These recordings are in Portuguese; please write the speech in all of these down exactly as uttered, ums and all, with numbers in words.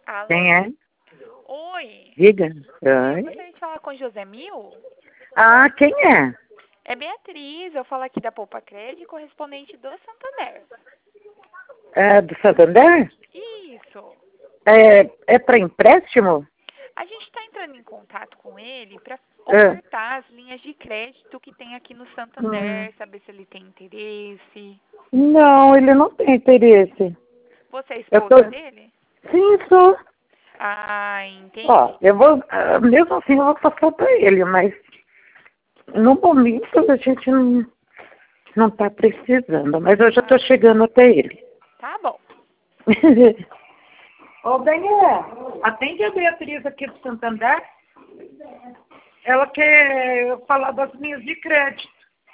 Alô? Quem é? Oi. Diga. Eu Oi. gostaria de falar com o José Mil. Ah, quem é? É Beatriz, eu falo aqui da Poupa Crédito, correspondente do Santander. É do Santander? Isso. É, é para empréstimo? A gente está entrando em contato com ele para É. ofertar as linhas de crédito que tem aqui no Hum. Santander, saber se ele tem interesse. Não, ele não tem interesse. Você é Eu tô... esposa dele? Sim, sou. Ah, entendi. Ó, eu vou, ah, mesmo assim eu vou passar para ele, mas no momento a gente não, não tá precisando, mas eu já tô Ah, chegando até ele. tá bom. Ô, Daniel, atende a Beatriz aqui do Santander. Ela quer falar das linhas de crédito.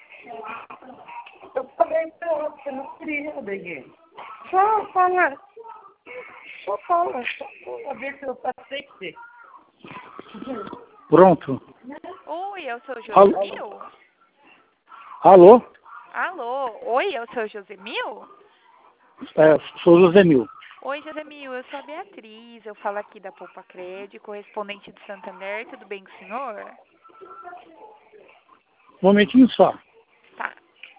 Eu falei pra ela que você não queria, Daniel. Só fala. Só fala. Só fala, ver se eu passei pra você. Pronto. Oi, é o seu Alô? Josemil? Alô? Alô? Oi, é o seu Josemil? É, sou José Mil. Oi, Josemil, eu sou a Beatriz, eu falo aqui da Poupa Crédito, correspondente do Santander, tudo bem com o senhor? Um momentinho só. Tá.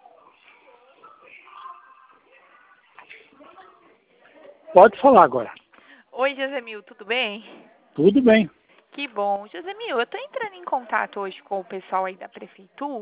Pode falar agora. Oi, Josemil, tudo bem? Tudo bem. Que bom. Josemil, eu tô entrando em contato hoje com o pessoal aí da prefeitura.